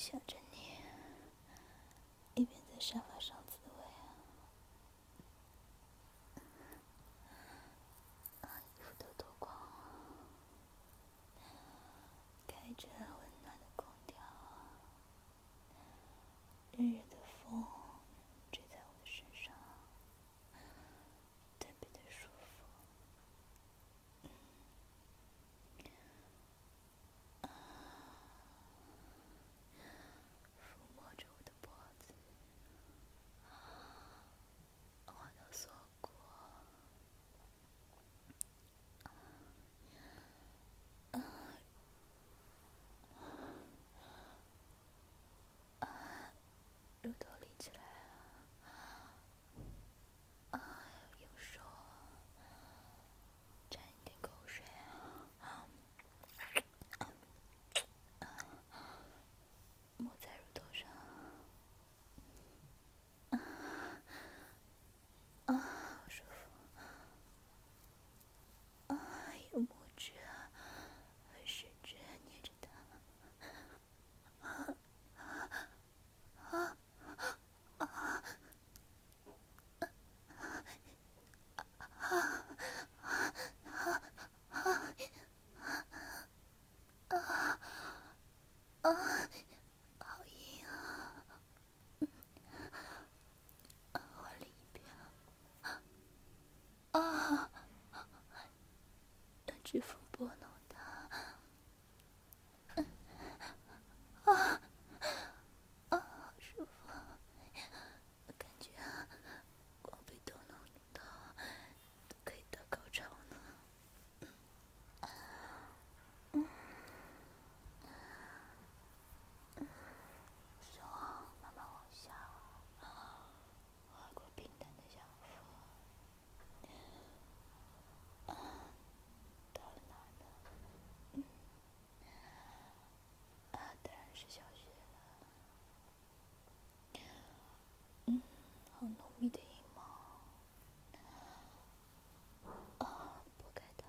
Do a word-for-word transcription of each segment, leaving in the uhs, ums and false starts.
想着你，一边在沙发上自慰啊，衣服都脱光，开着温暖的空调，热热的风吹在我的身上，特别的舒服。抚摸着我的脖子，我的锁骨，乳头立起来了，用手沾一点口水抹在乳头上，啊，好舒服。啊，有拇指和食指捏着它，好硬啊！换另一边啊，用指腹拨弄它，啊啊，好舒服！我感觉光被逗弄到都可以到高潮呢。手慢慢往下划过平坦的小腹，到了哪儿呢？啊，当然是小穴了。嗯，好浓密的阴毛，啊，拨开它，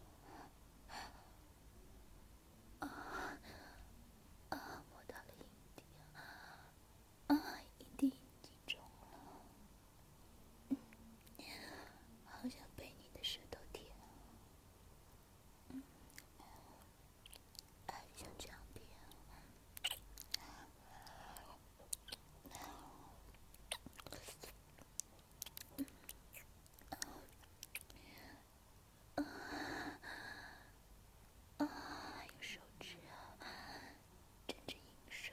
啊，摸到了阴蒂，啊，阴蒂已经中了，嗯，好想被你的舌头舔，嗯，哎，像这样舔。啊，用手指啊，沾着饮水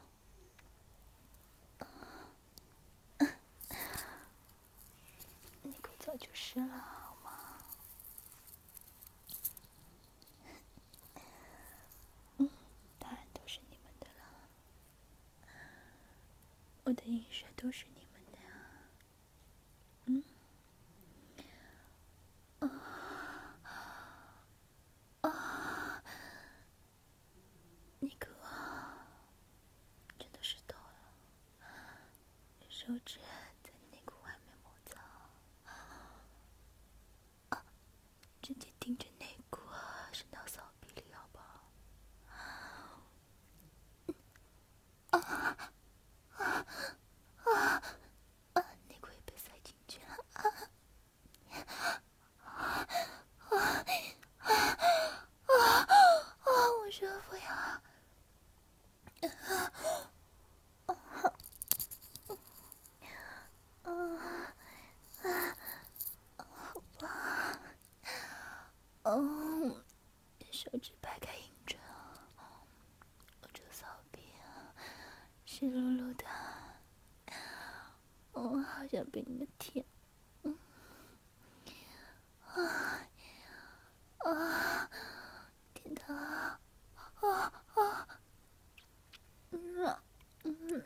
啊，内裤早就湿了，好吗？嗯，当然都是你们的了，我的饮水都是你们的呀。嗯，啊，内裤真的湿透了，手指在内裤外面摩擦，啊，直接盯着内裤伸到骚逼里，好不好？啊，内裤也被塞进去了，啊啊啊啊！我舒服呀！哦，手指掰开阴唇，我这骚逼啊，湿漉漉的，我好想被你们舔，嗯，啊啊，舔到啊啊啊，嗯啊嗯。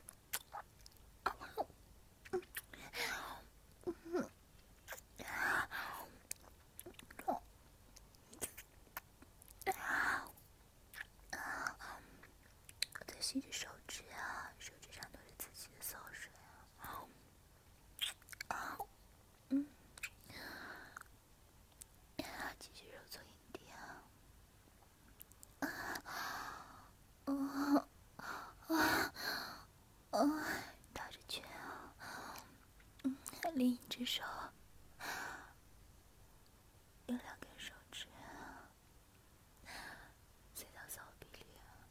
我在吸着手指啊，手指上都是自己的骚水啊。啊，嗯，继续揉搓阴蒂啊。啊啊啊！ 用两根手指塞到骚逼里。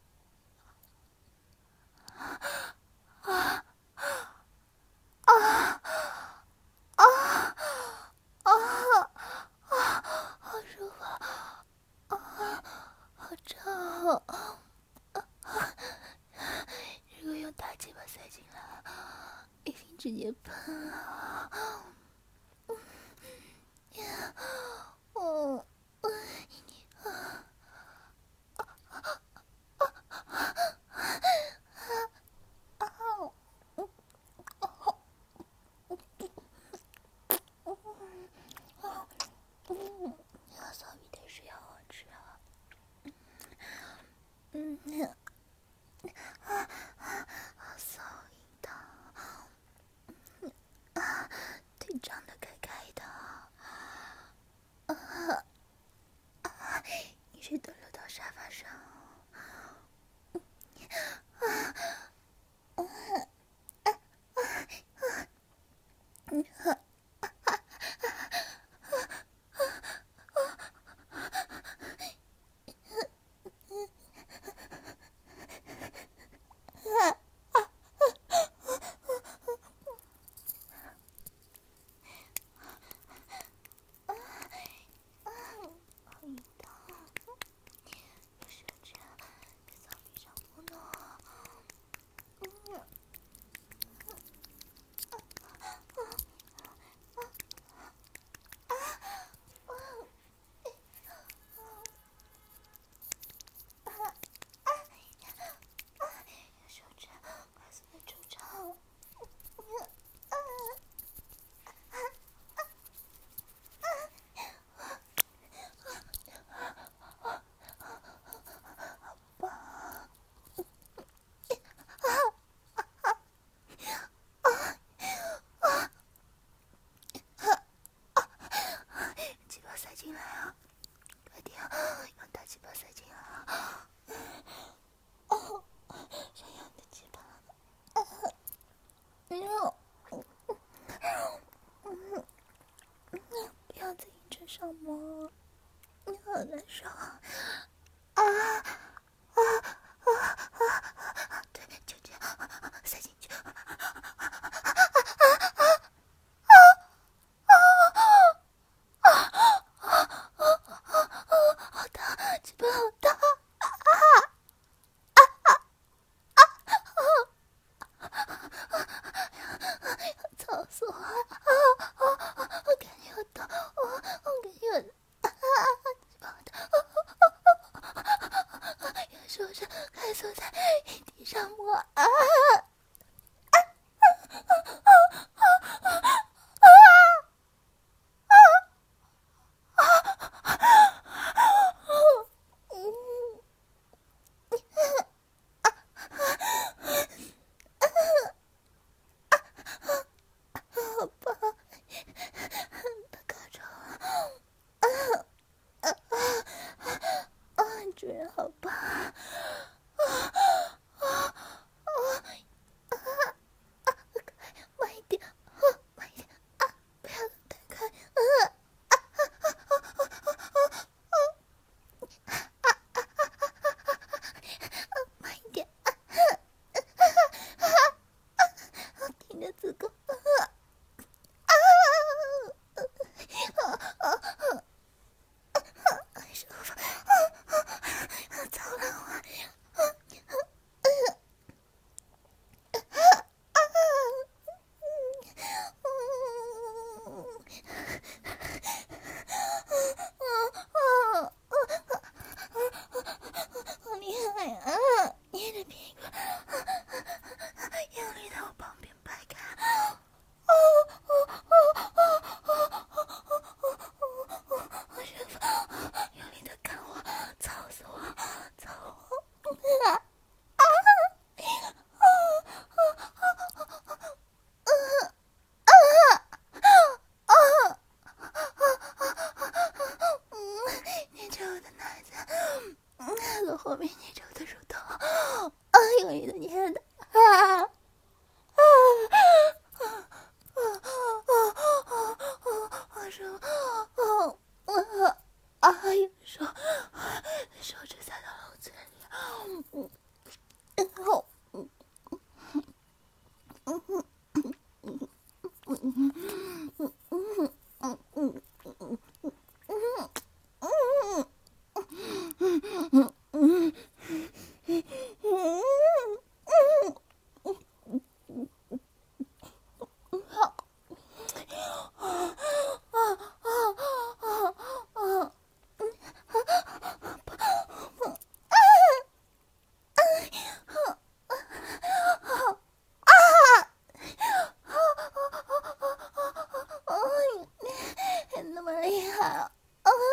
啊啊啊啊啊啊！好舒服，啊，好胀！啊，如果用大鸡巴塞进来，一定直接喷啊！嗯，啊。嗯，骚逼的水好好吃啊！嗯，啊啊，好骚淫荡！啊，腿张得开开的。啊啊，你是都落到沙发上。啊啊啊啊啊！鸡巴塞进来啊！快点，用大鸡巴塞进来啊！哦，想要你的鸡巴。嗯嗯嗯，不要在阴唇上摸，你好难受啊！啊啊啊啊！对，就这样塞进去。好大，鸡巴好大！操死我！啊啊啊！我感觉要倒，我我感觉啊啊！鸡巴好大！用手指快速在地上摸啊！好棒！他高潮了！啊啊啊！啊，主人好棒！啊啊啊啊！慢一点，啊，慢一点啊！不要太快！啊啊啊啊啊啊！慢一点！啊啊啊啊！挺着子宫！啊啊啊啊啊！舒服！啊啊啊！操了我！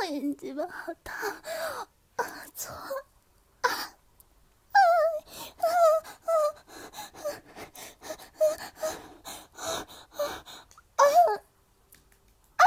你鸡巴好烫啊！搓啊啊啊啊啊啊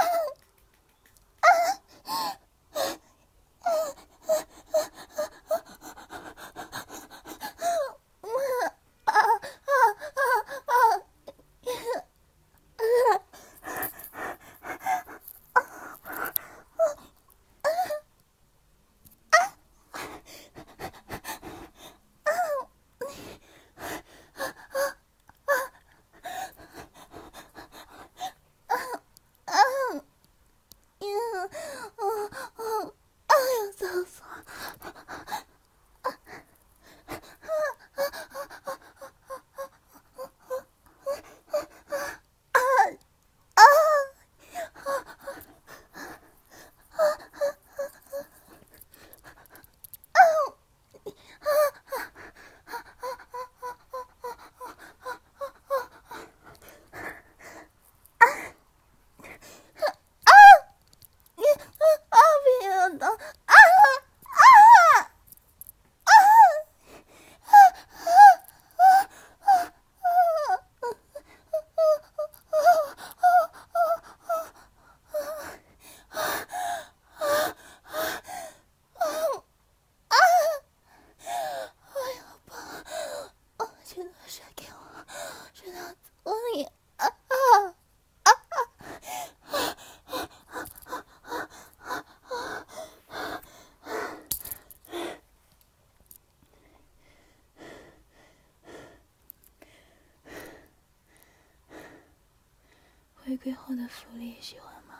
回归后的福利喜欢吗？